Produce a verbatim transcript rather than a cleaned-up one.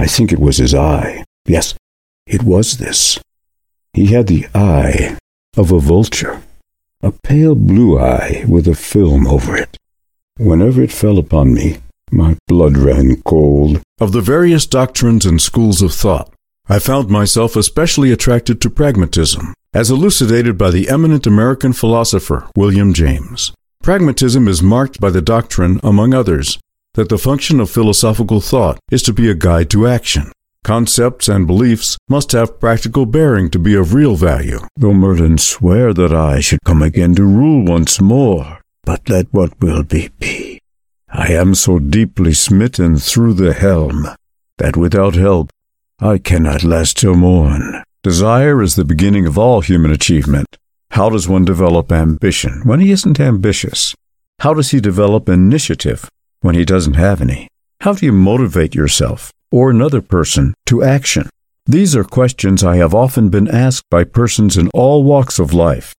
think it was his eye. Yes, it was this. He had the eye of a vulture, a pale blue eye with a film over it. Whenever it fell upon me, my blood ran cold. Of the various doctrines and schools of thought, I found myself especially attracted to pragmatism, as elucidated by the eminent American philosopher William James. Pragmatism is marked by the doctrine, among others, that the function of philosophical thought is to be a guide to action. Concepts and beliefs must have practical bearing to be of real value. Though Merlin swear that I should come again to rule once more, but let what will be be. I am so deeply smitten through the helm, that without help I cannot last till morn. Desire is the beginning of all human achievement. How does one develop ambition when he isn't ambitious? How does he develop initiative when he doesn't have any? How do you motivate yourself or another person to action? These are questions I have often been asked by persons in all walks of life.